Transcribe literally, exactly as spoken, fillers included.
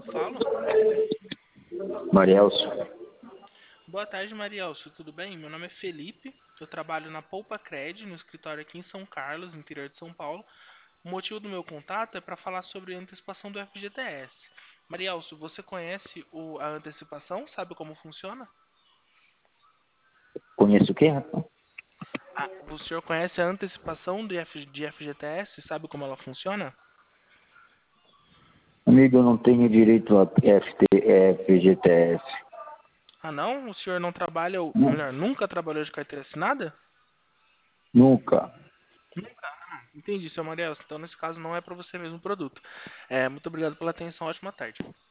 eu falo? Marielso. Boa tarde, Marielso. Tudo bem? Meu nome é Felipe. Eu trabalho na Poupa Cred, no escritório aqui em São Carlos, no interior de São Paulo. O motivo do meu contato é para falar sobre a antecipação do F G T S. Marielso, você conhece o- a antecipação? Sabe como funciona? Conheço o quê, rapaz? Ah, o senhor conhece a antecipação de, F, de F G T S? Sabe como ela funciona? Amigo, eu não tenho direito a F T, F G T S. Ah, não? O senhor não trabalha, ou Nu- melhor, nunca trabalhou de carteira assinada? Nunca. Nunca. Ah, entendi, seu Marielso. Então, nesse caso, não é para você mesmo o produto. É, muito obrigado pela atenção. Ótima tarde.